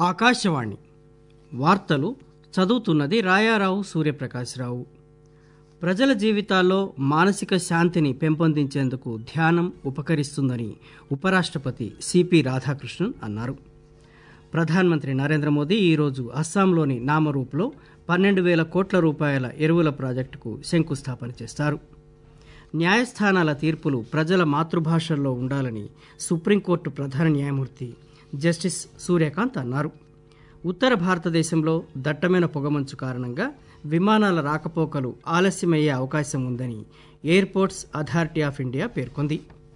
ఆకాశవాణి వార్తలు చదువుతున్నది రాయారావు సూర్యప్రకాశ్రావు. ప్రజల జీవితాల్లో మానసిక శాంతిని పెంపొందించేందుకు ధ్యానం ఉపకరిస్తుందని ఉపరాష్ట్రపతి సిపి రాధాకృష్ణన్ అన్నారు. ప్రధానమంత్రి నరేంద్ర మోదీ ఈరోజు అస్సాంలోని నామరూప్లో 12,000 కోట్ల రూపాయల ఎరువుల ప్రాజెక్టుకు శంకుస్థాపన చేస్తారు. న్యాయస్థానాల తీర్పులు ప్రజల మాతృభాషల్లో ఉండాలని సుప్రీంకోర్టు ప్రధాన న్యాయమూర్తి జస్టిస్ సూర్యకాంత్ అన్నారు. ఉత్తర భారతదేశంలో దట్టమైన పొగమంచు కారణంగా విమానాల రాకపోకలు ఆలస్యమయ్యే అవకాశం ఉందని ఎయిర్పోర్ట్స్ అథారిటీ ఆఫ్ ఇండియా పేర్కొంది.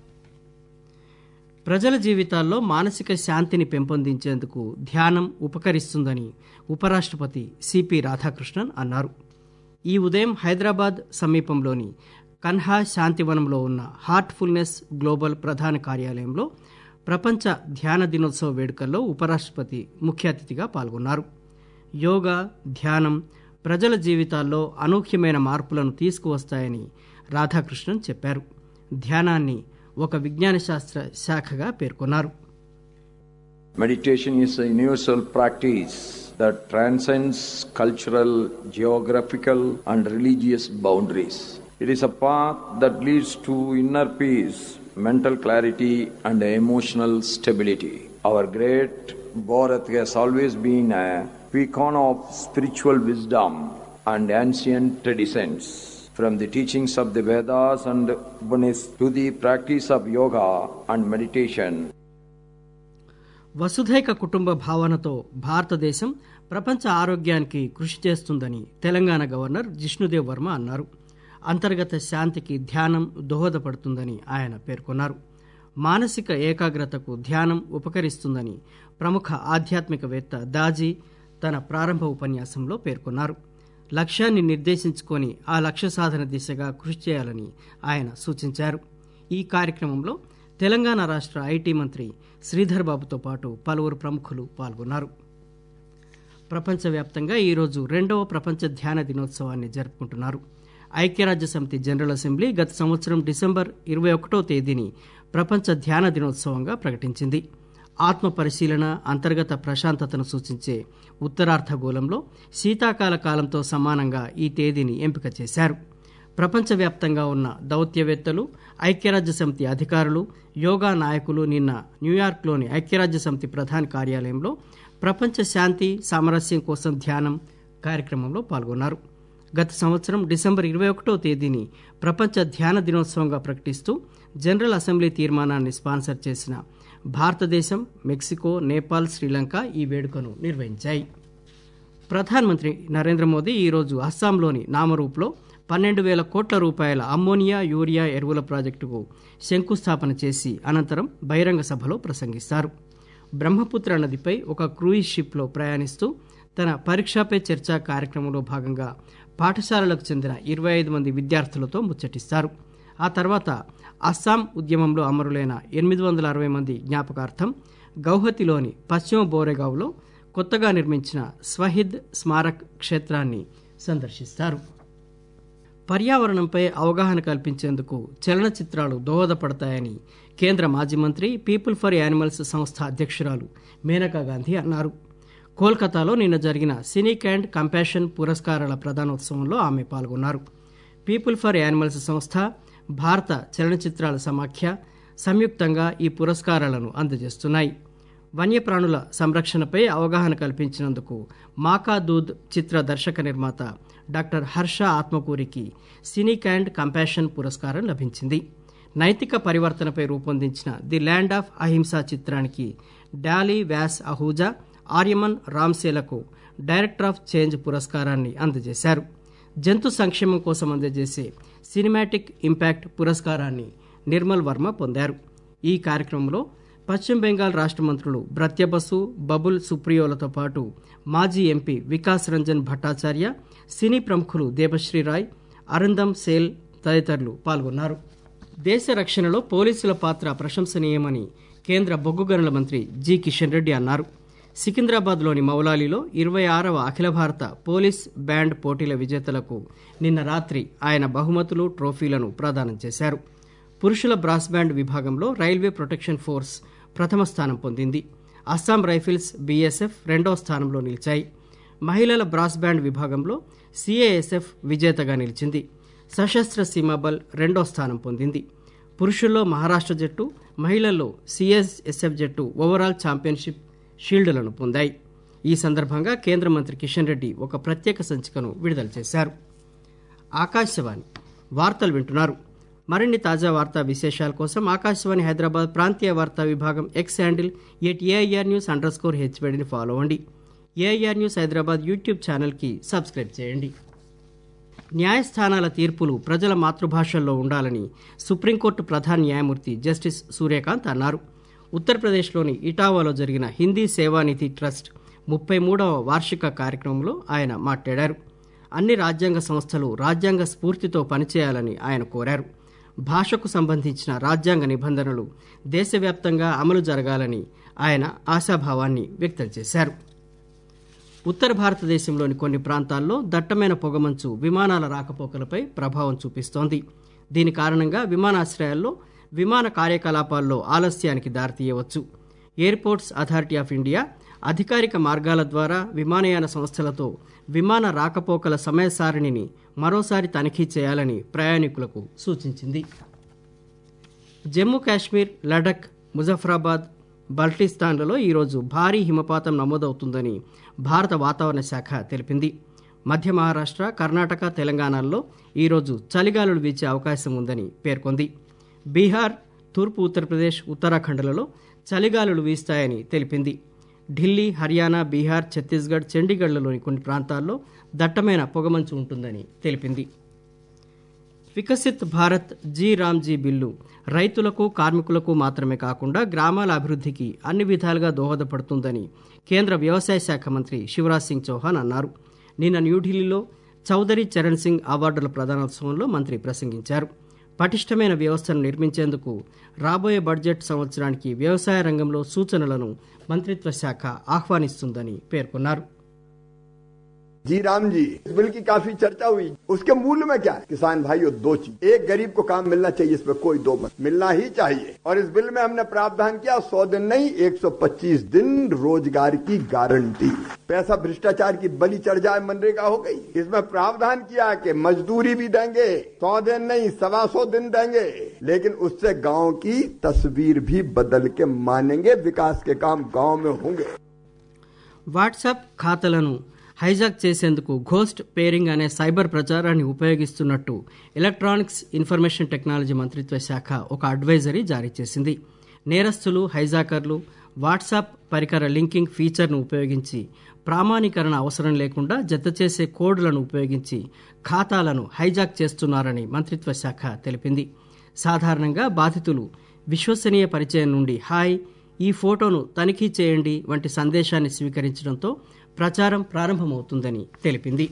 ప్రజల జీవితాల్లో మానసిక శాంతిని పెంపొందించేందుకు ధ్యానం ఉపకరిస్తుందని ఉపరాష్ట్రపతి సిపి రాధాకృష్ణన్ అన్నారు. ఈ ఉదయం హైదరాబాద్ సమీపంలోని కన్హా శాంతివనంలో ఉన్న హార్ట్ఫుల్నెస్ గ్లోబల్ ప్రధాన కార్యాలయంలో ప్రపంచ ధ్యాన దినోత్సవ వేడుకల్లో ఉపరాష్ట్రపతి ముఖ్య అతిథిగా పాల్గొన్నారు. యోగా, ధ్యానం ప్రజల జీవితాల్లో అనూహ్యమైన మార్పులను తీసుకువస్తాయని రాధాకృష్ణన్ చెప్పారు. ధ్యానాన్ని ఒక విజ్ఞాన శాస్త్ర శాఖగా పేర్కొన్నారు. Meditation is a universal practice that transcends cultural, geographical and religious boundaries. It is a path that leads to inner peace, mental clarity and emotional stability. Our great Bharat has always been a beacon of spiritual wisdom and ancient traditions. From the teachings of the Vedas and Upanishads to the practice of yoga and meditation. వసుధైక కుటుంబ భావనతో భారతదేశం ప్రపంచ ఆరోగ్యానికి కృషి చేస్తుందని Telangana governor Jishnu Dev Varma అన్నారు. అంతర్గత శాంతికి ధ్యానం దోహదపడుతుందని ఆయన పేర్కొన్నారు. మానసిక ఏకాగ్రతకు ధ్యానం ఉపకరిస్తుందని ప్రముఖ ఆధ్యాత్మికవేత్త దాజీ తన ప్రారంభ ఉపన్యాసంలో పేర్కొన్నారు. లక్ష్యాన్ని నిర్దేశించుకొని ఆ లక్ష్య సాధన దిశగా కృషి చేయాలని ఆయన సూచించారు. ఈ కార్యక్రమంలో తెలంగాణ రాష్ట్ర ఐటీ మంత్రి శ్రీధర్ బాబుతో పాటు పలువురు ప్రముఖులు పాల్గొన్నారు. ప్రపంచవ్యాప్తంగా ఈరోజు 2వ ప్రపంచ ధ్యాన దినోత్సవాన్ని జరుపుకుంటున్నారు. ఐక్యరాజ్య సమితి జనరల్ అసెంబ్లీ గత సంవత్సరం డిసెంబర్ 21వ తేదీని ప్రపంచ ధ్యాన దినోత్సవంగా ప్రకటించింది. ఆత్మ పరిశీలన, అంతర్గత ప్రశాంతతను సూచించే ఉత్తరార్ధగోళంలో శీతాకాల కాలంతో సమానంగా ఈ తేదీని ఎంపిక చేశారు. ప్రపంచవ్యాప్తంగా ఉన్న దౌత్యవేత్తలు, ఐక్యరాజ్య సమితి అధికారులు, యోగా నాయకులు నిన్న న్యూయార్క్లోని ఐక్యరాజ్య సమితి ప్రధాన కార్యాలయంలో ప్రపంచ శాంతి సామరస్యం కోసం ధ్యానం కార్యక్రమంలో పాల్గొన్నారు. గత సంవత్సరం డిసెంబర్ 21వ తేదీని ప్రపంచ ధ్యాన దినోత్సవంగా ప్రకటిస్తూ జనరల్ అసెంబ్లీ తీర్మానాన్ని స్పాన్సర్ చేసిన భారతదేశం, మెక్సికో, నేపాల్, శ్రీలంక ఈ వేడుకను నిర్వహించాయి. ప్రధానమంత్రి నరేంద్ర మోదీ ఈరోజు అస్సాంలోని నామరూప్లో 12,000 కోట్ల రూపాయల అమ్మోనియా, యూరియా ఎరువుల ప్రాజెక్టుకు శంకుస్థాపన చేసి అనంతరం బహిరంగ సభలో ప్రసంగిస్తారు. బ్రహ్మపుత్ర నదిపై ఒక క్రూయిజ్ షిప్లో ప్రయాణిస్తూ తన పరీక్షా పే చర్చ కార్యక్రమంలో భాగంగా పాఠశాలలకు చెందిన 25 మంది విద్యార్థులతో ముచ్చటిస్తారు. ఆ తర్వాత అస్సాం ఉద్యమంలో అమరులైన 860 మంది జ్ఞాపకార్థం గౌహతిలోని పశ్చిమ బోరేగావ్లో కొత్తగా నిర్మించిన స్వహిద్ స్మారక్ క్షేత్రాన్ని సందర్శిస్తారు. పర్యావరణంపై అవగాహన కల్పించేందుకు చలనచిత్రాలు దోహదపడతాయని కేంద్ర మాజీ మంత్రి పీపుల్ ఫర్ యానిమల్స్ సంస్థ అధ్యక్షురాలు మేనకా గాంధీ అన్నారు. కోల్కతాలో నిన్న జరిగిన సినిక్ అండ్ కంపాషన్ పురస్కారాల ప్రదానోత్సవంలో ఆమె పాల్గొన్నారు. పీపుల్ ఫర్ యానిమల్స్ సంస్థ, భారత చలనచిత్రాల సమాఖ్య సంయుక్తంగా ఈ పురస్కారాలను అందజేస్తున్నాయి. వన్యప్రాణుల సంరక్షణపై అవగాహన కల్పించినందుకు మాకా దూద్ చిత్ర దర్శక నిర్మాత డాక్టర్ హర్ష ఆత్మకూరికి సినిక్ అండ్ కంపాషన్ పురస్కారం లభించింది. నైతిక పరివర్తనపై రూపొందించిన ది ల్యాండ్ ఆఫ్ అహింసా చిత్రానికి డాలీ వ్యాస్ అహూజా, ఆర్యమన్ రామ్సేలకు డైరెక్టర్ ఆఫ్ చేంజ్ పురస్కారాన్ని అందజేశారు. జంతు సంక్షేమం కోసం అందజేసే సినిమాటిక్ ఇంపాక్ట్ పురస్కారాన్ని నిర్మల్ వర్మ పొందారు. ఈ కార్యక్రమంలో పశ్చిమ బెంగాల్ రాష్ట్ర మంత్రులు బ్రత్యబసు, బబుల్ సుప్రియోలతో పాటు మాజీ ఎంపీ వికాస్ రంజన్ భట్టాచార్య, సినీ ప్రముఖులు దేబశ్రీ రాయ్, అరుందమ్ సేల్ తదితరులు పాల్గొన్నారు. దేశ రక్షణలో పోలీసుల పాత్ర ప్రశంసనీయమని కేంద్ర బొగ్గు గనుల మంత్రి జి కిషన్ రెడ్డి అన్నారు. సికింద్రాబాద్లోని మౌలాలీలో 26వ అఖిల భారత పోలీస్ బ్యాండ్ పోటీల విజేతలకు నిన్న రాత్రి ఆయన బహుమతులు, ట్రోఫీలను ప్రదానం చేశారు. పురుషుల బ్రాస్ బ్యాండ్ విభాగంలో రైల్వే ప్రొటెక్షన్ ఫోర్స్ ప్రథమ స్థానం పొందింది. అస్సాం రైఫిల్స్, బీఎస్ఎఫ్ రెండో స్థానంలో నిలిచాయి. మహిళల బ్రాస్ బ్యాండ్ విభాగంలో సిఏఎస్ఎఫ్ విజేతగా నిలిచింది. సశస్త్ర సీమాబల్ రెండో స్థానం పొందింది. పురుషుల్లో మహారాష్ట్ర జట్టు, మహిళల్లో సిఎస్ఎస్ఎఫ్ జట్టు ఓవరాల్ ఛాంపియన్షిప్ షీల్డ్లను పొందాయి. ఈ సందర్భంగా కేంద్ర మంత్రి కిషన్ రెడ్డి ఒక ప్రత్యేక సంచికను విడుదల చేశారు. ఆకాశవాణి వార్తలు వింటున్నారు. మరిన్ని తాజా వార్తా విశేషాల కోసం ఆకాశవాణి హైదరాబాద్ ప్రాంతీయ వార్తా విభాగం ఎక్స్ హ్యాండిల్ @AIRnews_HBDని ఫాలో అవ్వండి. ఏఐఆర్ న్యూస్ హైదరాబాద్ యూట్యూబ్ ఛానల్కి సబ్స్క్రైబ్ చేయండి. న్యాయస్థానాల తీర్పులు ప్రజల మాతృభాషల్లో ఉండాలని సుప్రీంకోర్టు ప్రధాన న్యాయమూర్తి జస్టిస్ సూర్యకాంత్ అన్నారు. ఉత్తరప్రదేశ్లోని ఇటావాలో జరిగిన హిందీ సేవానిధి ట్రస్ట్ 33వ వార్షిక కార్యక్రమంలో ఆయన మాట్లాడారు. అన్ని రాజ్యాంగ సంస్థలు రాజ్యాంగ స్ఫూర్తితో పనిచేయాలని ఆయన కోరారు. భాషకు సంబంధించిన రాజ్యాంగ నిబంధనలు దేశవ్యాప్తంగా అమలు జరగాలని ఆయన ఆశాభావాన్ని వ్యక్తం చేశారు. ఉత్తర భారతదేశంలోని కొన్ని ప్రాంతాల్లో దట్టమైన పొగమంచు విమానాల రాకపోకలపై ప్రభావం చూపిస్తోంది. దీని కారణంగా విమానాశ్రయాల్లో విమాన కార్యకలాపాల్లో ఆలస్యానికి దారితీయవచ్చు. ఎయిర్పోర్ట్స్ అథారిటీ ఆఫ్ ఇండియా అధికారిక మార్గాల ద్వారా విమానయాన సంస్థలతో విమాన రాకపోకల సమయ సారిణిని మరోసారి తనిఖీ చేయాలని ప్రయాణికులకు సూచించింది. జమ్మూ కాశ్మీర్, లడఖ్, ముజఫరాబాద్, బల్టిస్తాన్లలో ఈరోజు భారీ హిమపాతం నమోదవుతుందని భారత వాతావరణ శాఖ తెలిపింది. మధ్య మహారాష్ట్ర, కర్ణాటక, తెలంగాణల్లో ఈరోజు చలిగాలులు వీచే అవకాశం ఉందని పేర్కొంది. బీహార్, తూర్పు ఉత్తరప్రదేశ్, ఉత్తరాఖండ్లలో చలిగాలులు వీస్తాయని తెలిపింది. ఢిల్లీ, హర్యానా, బీహార్, ఛత్తీస్గఢ్, చండీగఢ్లలోని కొన్ని ప్రాంతాల్లో దట్టమైన పొగమంచు ఉంటుందని తెలిపింది. వికసిత్ భారత్ జీ రామ్జీ బిల్లు రైతులకు, కార్మికులకు మాత్రమే కాకుండా గ్రామాల అభివృద్ధికి అన్ని విధాలుగా దోహదపడుతుందని కేంద్ర వ్యవసాయ శాఖ మంత్రి శివరాజ్ సింగ్ చౌహాన్ అన్నారు. నిన్న న్యూఢిల్లీలో చౌదరి చరణ్ సింగ్ అవార్డుల ప్రదానోత్సవంలో మంత్రి ప్రసంగించారు. పటిష్టమైన వ్యవస్థను నిర్మించేందుకు రాబోయే బడ్జెట్ సంవత్సరానికి వ్యవసాయ రంగంలో సూచనలను మంత్రిత్వ శాఖ ఆహ్వానిస్తుందని పేర్కొన్నారు. जी राम जी, इस बिल की काफी चर्चा हुई. उसके मूल में क्या है? किसान भाइयों, दो चीज. एक, गरीब को काम मिलना चाहिए, इसमें कोई दो मत, मिलना ही चाहिए. और इस बिल में हमने प्रावधान किया 100 दिन नहीं, 125 दिन रोजगार की गारंटी. पैसा भ्रष्टाचार की बलि चढ़ जाए मनरेगा हो गई. इसमें प्रावधान किया कि मजदूरी भी देंगे, 100 दिन नहीं 125 दिन देंगे, लेकिन उससे गांव की तस्वीर भी बदल के मानेंगे. विकास के काम गांव में होंगे. వాట్సాప్ ఖాతాలను హైజాక్ చేసేందుకు ఘోస్ట్ పేరింగ్ అనే సైబర్ ప్రచారాన్ని ఉపయోగిస్తున్నట్టు ఎలక్ట్రానిక్స్ ఇన్ఫర్మేషన్ టెక్నాలజీ మంత్రిత్వ శాఖ ఒక అడ్వైజరీ జారీ చేసింది. నేరస్తులు, హైజాకర్లు వాట్సాప్ పరికర లింకింగ్ ఫీచర్ను ఉపయోగించి ప్రామాణీకరణ అవసరం లేకుండా జతచేసే కోడ్లను ఉపయోగించి ఖాతాలను హైజాక్ చేస్తున్నారని మంత్రిత్వ శాఖ తెలిపింది. సాధారణంగా బాధితులు విశ్వసనీయ పరిచయం నుండి హాయ్, ఈ ఫోటోను తనిఖీ చేయండి వంటి సందేశాన్ని స్వీకరించడంతో ప్రచారం ప్రారంభమవుతుందని తెలిపింది.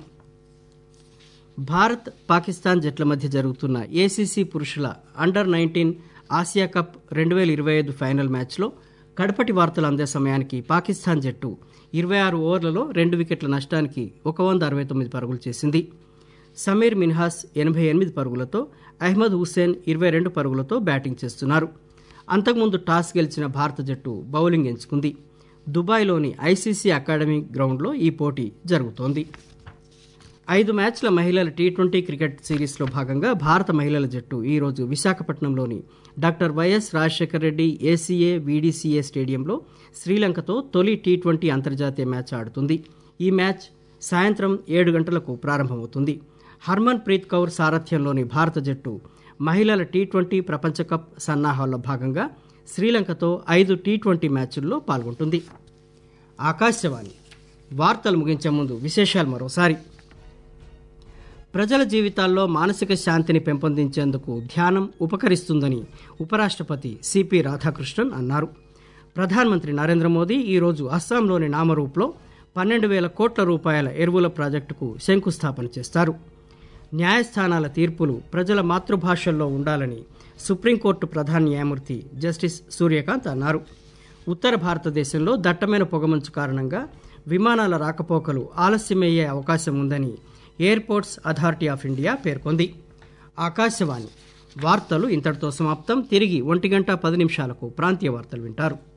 భారత్, పాకిస్తాన్ జట్ల మధ్య జరుగుతున్న ఏసీసీ పురుషుల అండర్-19 ఆసియా కప్ 2025 ఫైనల్ మ్యాచ్లో కడపటి వార్తలు అందే సమయానికి పాకిస్తాన్ జట్టు 26 ఓవర్లలో 2 వికెట్ల నష్టానికి 169 పరుగులు చేసింది. సమీర్ మిన్హాస్ 88 పరుగులతో, అహ్మద్ హుస్సేన్ 22 పరుగులతో బ్యాటింగ్ చేస్తున్నారు. అంతకుముందు టాస్ గెలిచిన భారత జట్టు బౌలింగ్ ఎంచుకుంది. దుబాయ్లోని ఐసీసీ అకాడమీ గ్రౌండ్లో ఈ పోటీ జరుగుతోంది. 5 మ్యాచ్ల మహిళల టీ20 క్రికెట్ సిరీస్లో భాగంగా భారత మహిళల జట్టు ఈరోజు విశాఖపట్నంలోని doctor Y S Rajasekhara Reddy ACA VDCA స్టేడియంలో శ్రీలంకతో తొలి టీ20 అంతర్జాతీయ మ్యాచ్ ఆడుతుంది. ఈ మ్యాచ్ సాయంత్రం 7 గంటలకు ప్రారంభమవుతుంది. హర్మన్ ప్రీత్ కౌర్ సారథ్యంలోని భారత జట్టు మహిళల టీ20 ప్రపంచ కప్ సన్నాహాల్లో భాగంగా శ్రీలంకతో 5 టీ20 మ్యాచ్ల్లో పాల్గొంటుంది. ఆకాశవాణి వార్తలు ముగించే ముందు విశేషాలు మరోసారి. ప్రజల జీవితాల్లో మానసిక శాంతిని పెంపొందించేందుకు ధ్యానం ఉపకరిస్తుందని ఉపరాష్ట్రపతి సిపి రాధాకృష్ణన్ అన్నారు. ప్రధానమంత్రి నరేంద్ర మోదీ ఈరోజు అస్సాంలోని నామరూప్లో 12,000 కోట్ల రూపాయల ఎరువుల ప్రాజెక్టుకు శంకుస్థాపన చేస్తారు. న్యాయస్థానాల తీర్పులు ప్రజల మాతృభాషల్లో ఉండాలని సుప్రీంకోర్టు ప్రధాన న్యాయమూర్తి జస్టిస్ సూర్యకాంత్ అన్నారు. ఉత్తర భారతదేశంలో దట్టమైన పొగమంచు కారణంగా విమానాల రాకపోకలు ఆలస్యమయ్యే అవకాశం ఉందని ఎయిర్పోర్ట్స్ అథారిటీ ఆఫ్ ఇండియా పేర్కొంది. ఆకాశవాణి వార్తలు ఇంతటితో సమాప్తం. తిరిగి 1:10 ప్రాంతీయ వార్తలు వింటారు.